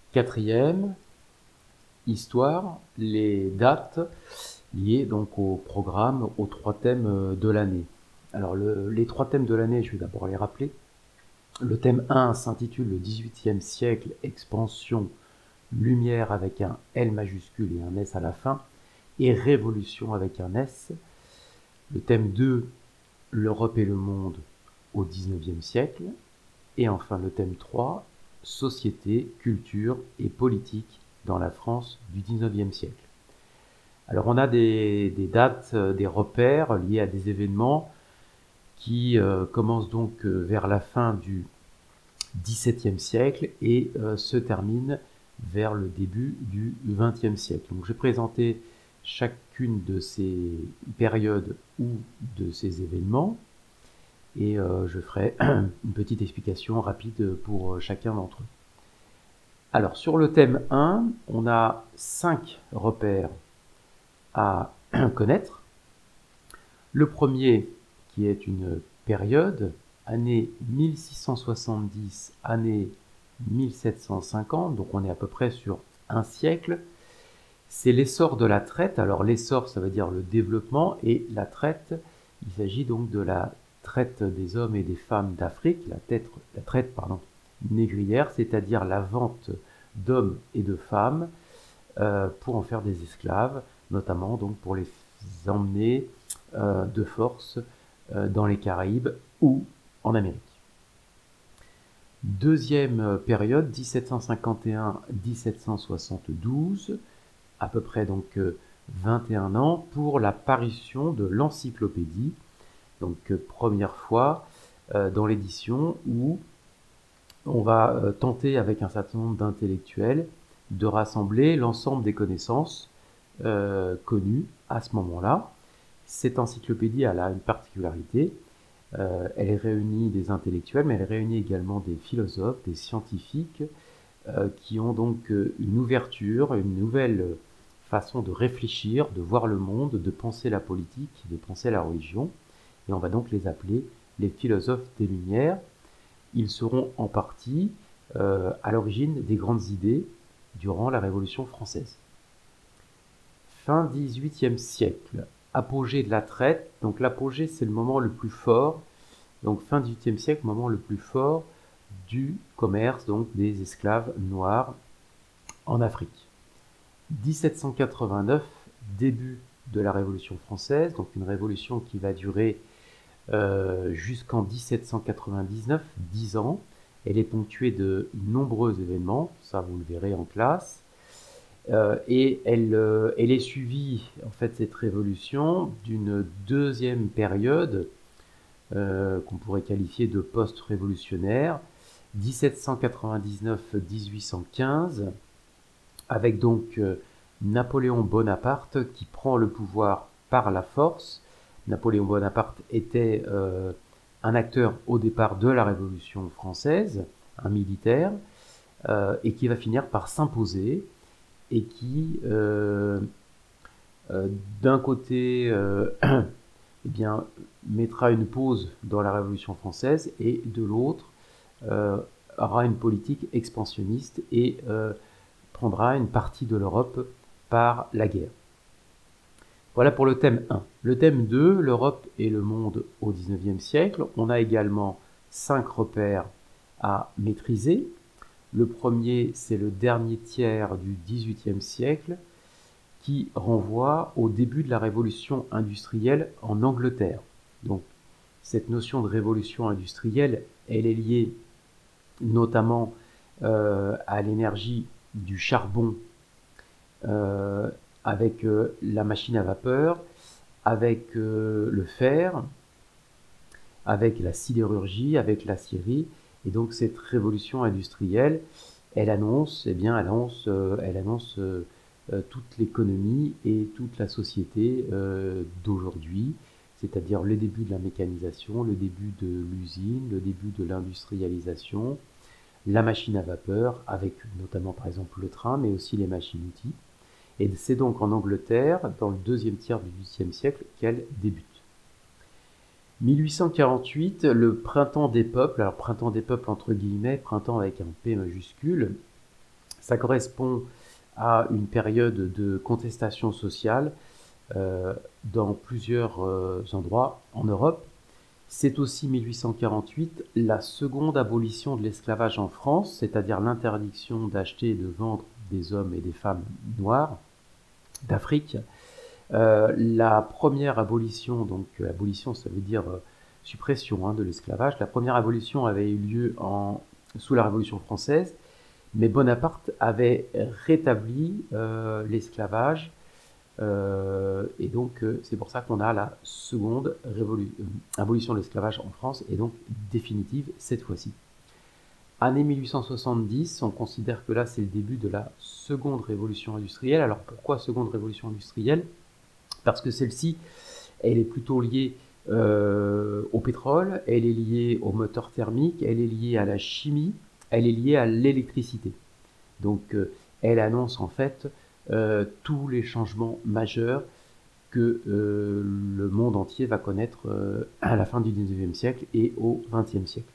Quatrième, histoire, les dates liées donc au programme, aux trois thèmes de l'année. Alors les trois thèmes de l'année, je vais d'abord les rappeler. Le thème 1 s'intitule Le XVIIIe siècle, expansion, lumière avec un L majuscule et un S à la fin, et révolution avec un S. Le thème 2, l'Europe et le monde au XIXe siècle. Et enfin le thème 3, société, culture et politique dans la France du XIXe siècle. Alors on a des dates, des repères liés à des événements qui commencent donc vers la fin du XVIIe siècle et se terminent vers le début du XXe siècle. Donc j'ai présenté chacune de ces périodes ou de ces événements et je ferai une petite explication rapide pour chacun d'entre eux. Alors sur le thème 1, on a 5 repères à connaître. Le premier, qui est une période, année 1670, année 1750, donc on est à peu près sur un siècle, c'est l'essor de la traite. Alors l'essor, ça veut dire le développement, et la traite, il s'agit donc de la traite des hommes et des femmes d'Afrique, la traite négrière, c'est-à-dire la vente d'hommes et de femmes pour en faire des esclaves, notamment donc pour les emmener de force dans les Caraïbes ou en Amérique. Deuxième période, 1751-1772, à peu près donc 21 ans, pour l'apparition de l'encyclopédie, donc première fois dans l'édition où on va tenter avec un certain nombre d'intellectuels de rassembler l'ensemble des connaissances connues à ce moment-là. Cette encyclopédie elle a une particularité, elle réunit des intellectuels, mais elle réunit également des philosophes, des scientifiques, qui ont donc une ouverture, une nouvelle façon de réfléchir, de voir le monde, de penser la politique, de penser la religion, et on va donc les appeler les philosophes des Lumières. Ils seront en partie à l'origine des grandes idées durant la Révolution française. Fin XVIIIe siècle, apogée de la traite. Donc l'apogée, c'est le moment le plus fort. Donc fin XVIIIe siècle, moment le plus fort du commerce, donc des esclaves noirs en Afrique. 1789, début de la Révolution française, donc une révolution qui va durer jusqu'en 1799, 10 ans. Elle est ponctuée de nombreux événements, ça vous le verrez en classe. Et elle est suivie, en fait, cette révolution, d'une deuxième période qu'on pourrait qualifier de post-révolutionnaire, 1799-1815, avec donc Napoléon Bonaparte qui prend le pouvoir par la force. Napoléon Bonaparte était un acteur au départ de la Révolution française, un militaire, et qui va finir par s'imposer et qui, d'un côté, eh bien, mettra une pause dans la Révolution française et de l'autre, aura une politique expansionniste et prendra une partie de l'Europe par la guerre. Voilà pour le thème 1. Le thème 2, l'Europe et le monde au XIXe siècle. On a également 5 repères à maîtriser. Le premier, c'est le dernier tiers du XVIIIe siècle qui renvoie au début de la révolution industrielle en Angleterre. Donc, cette notion de révolution industrielle, elle est liée notamment à l'énergie du charbon avec la machine à vapeur, avec le fer, avec la sidérurgie, avec l'acierie. Et donc cette révolution industrielle, elle annonce, toute l'économie et toute la société d'aujourd'hui, c'est-à-dire le début de la mécanisation, le début de l'usine, le début de l'industrialisation, la machine à vapeur, avec notamment par exemple le train, mais aussi les machines-outils. Et c'est donc en Angleterre, dans le deuxième tiers du XVIIIe siècle, qu'elle débute. 1848, le printemps des peuples, alors printemps des peuples entre guillemets, printemps avec un P majuscule, Ça correspond à une période de contestation sociale dans plusieurs endroits en Europe. C'est aussi 1848 la seconde abolition de l'esclavage en France, c'est-à-dire l'interdiction d'acheter et de vendre des hommes et des femmes noirs d'Afrique. La première abolition, donc abolition ça veut dire suppression de l'esclavage, la première abolition avait eu lieu sous la Révolution française, mais Bonaparte avait rétabli l'esclavage, et donc c'est pour ça qu'on a la seconde abolition de l'esclavage en France, et donc définitive cette fois-ci. Année 1870, on considère que là c'est le début de la seconde révolution industrielle. Alors pourquoi seconde révolution industrielle ? Parce que celle-ci, elle est plutôt liée au pétrole, elle est liée au moteur thermique, elle est liée à la chimie, elle est liée à l'électricité. Donc elle annonce en fait tous les changements majeurs que le monde entier va connaître à la fin du 19e siècle et au 20e siècle.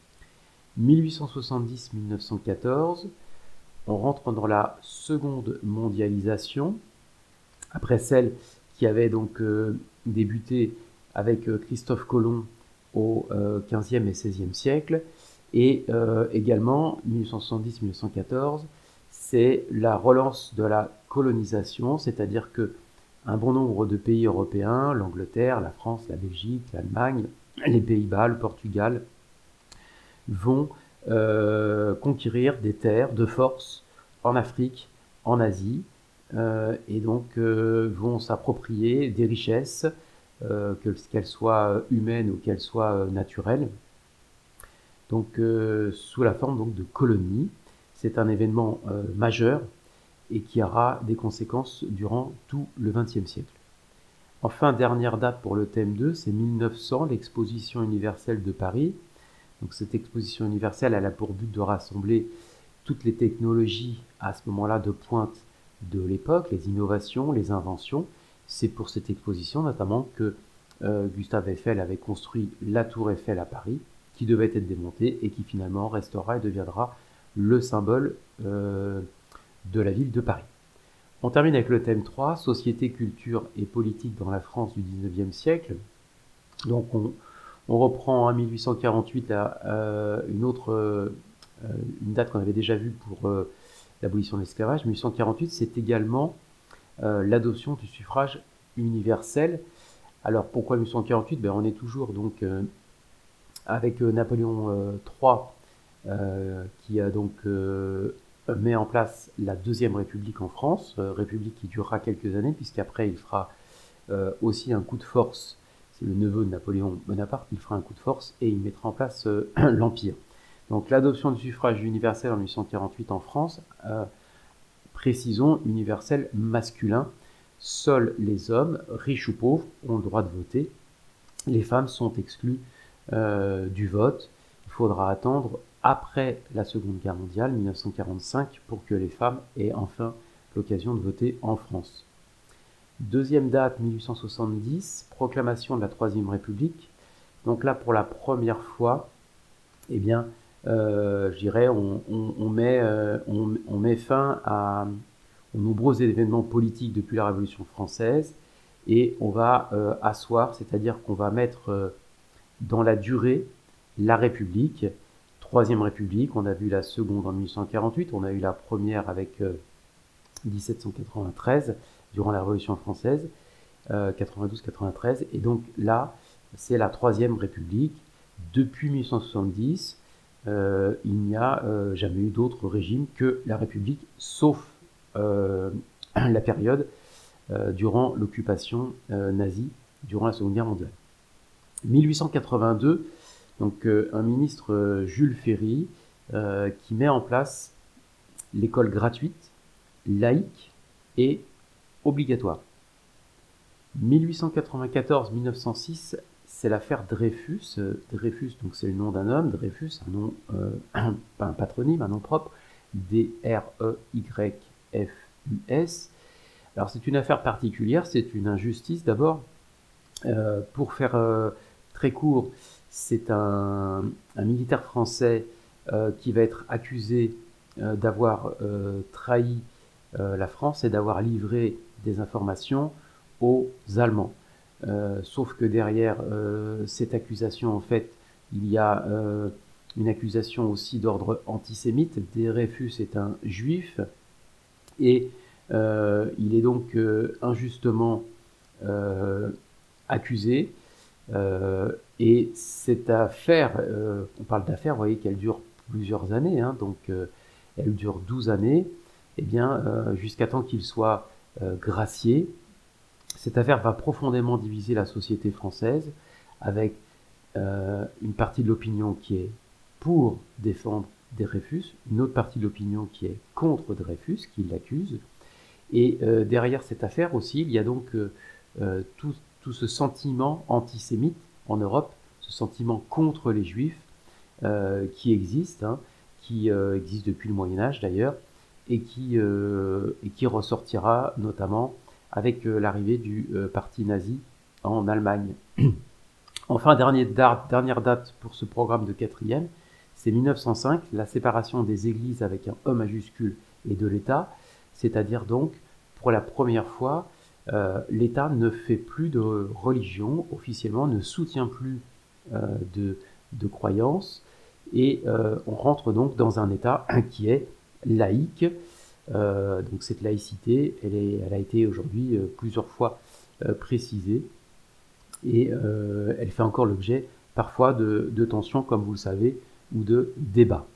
1870-1914, on rentre dans la seconde mondialisation, après celle qui avait donc débuté avec Christophe Colomb au XVe et XVIe siècle, et également 1870-1914, c'est la relance de la colonisation, c'est-à-dire que un bon nombre de pays européens, l'Angleterre, la France, la Belgique, l'Allemagne, les Pays-Bas, le Portugal, vont conquérir des terres de force en Afrique, en Asie, et donc vont s'approprier des richesses, qu'elles soient humaines ou qu'elles soient naturelles, donc sous la forme donc, de colonies. C'est un événement majeur et qui aura des conséquences durant tout le XXe siècle. Enfin, dernière date pour le thème 2, c'est 1900, l'exposition universelle de Paris. Donc cette exposition universelle, elle a pour but de rassembler toutes les technologies à ce moment-là de pointe de l'époque, les innovations, les inventions. C'est pour cette exposition notamment que Gustave Eiffel avait construit la tour Eiffel à Paris, qui devait être démontée et qui finalement restera et deviendra le symbole de la ville de Paris. On termine avec le thème 3, société, culture et politique dans la France du 19e siècle. Donc on reprend en 1848 une date qu'on avait déjà vue pour l'abolition de l'esclavage. 1848, c'est également l'adoption du suffrage universel. Alors pourquoi 1848 ? On est toujours donc avec Napoléon III qui a donc met en place la Deuxième République en France, république qui durera quelques années puisqu'après il fera aussi un coup de force. C'est le neveu de Napoléon Bonaparte, il fera un coup de force et il mettra en place l'Empire. Donc l'adoption du suffrage universel en 1848 en France, précisons universel masculin. Seuls les hommes, riches ou pauvres, ont le droit de voter. Les femmes sont exclues du vote. Il faudra attendre après la Seconde Guerre mondiale, 1945, pour que les femmes aient enfin l'occasion de voter en France. Deuxième date, 1870, proclamation de la Troisième République. Donc là, pour la première fois, eh bien, je dirais, on met fin aux nombreux événements politiques depuis la Révolution française et on va asseoir, c'est-à-dire qu'on va mettre dans la durée la République, Troisième République. On a vu la seconde en 1848, on a eu la première avec 1793 durant la Révolution française, 92-93, et donc là, c'est la Troisième République. Depuis 1870, il n'y a jamais eu d'autre régime que la République, sauf la période durant l'occupation nazie, durant la Seconde Guerre mondiale. 1882, donc un ministre, Jules Ferry, qui met en place l'école gratuite, laïque et obligatoire. 1894-1906, c'est l'affaire Dreyfus. Dreyfus, donc c'est le nom d'un homme. Dreyfus, un nom, un patronyme, un nom propre. D-R-E-Y-F-U-S. Alors c'est une affaire particulière, c'est une injustice d'abord. Pour faire très court, c'est un militaire français qui va être accusé d'avoir trahi la France et d'avoir livré des informations aux Allemands. Sauf que derrière cette accusation, en fait, il y a une accusation aussi d'ordre antisémite. Dreyfus est un juif et il est donc injustement accusé. Et cette affaire, on parle d'affaire, vous voyez qu'elle dure plusieurs années, hein, donc elle dure 12 années, et bien jusqu'à temps qu'il soit gracié. Cette affaire va profondément diviser la société française, avec une partie de l'opinion qui est pour défendre Dreyfus, une autre partie de l'opinion qui est contre Dreyfus, qui l'accuse. Et derrière cette affaire aussi, il y a donc tout ce sentiment antisémite en Europe, ce sentiment contre les Juifs qui existe, hein, qui existe depuis le Moyen-Âge d'ailleurs, et qui ressortira notamment avec l'arrivée du parti nazi en Allemagne. Enfin, dernière date pour ce programme de quatrième, c'est 1905, la séparation des églises avec un E majuscule et de l'État, c'est-à-dire donc, pour la première fois, l'État ne fait plus de religion, officiellement, ne soutient plus de croyances, et on rentre donc dans un État qui est laïque. Donc cette laïcité, elle a été aujourd'hui plusieurs fois précisée, et elle fait encore l'objet parfois de tensions, comme vous le savez, ou de débats.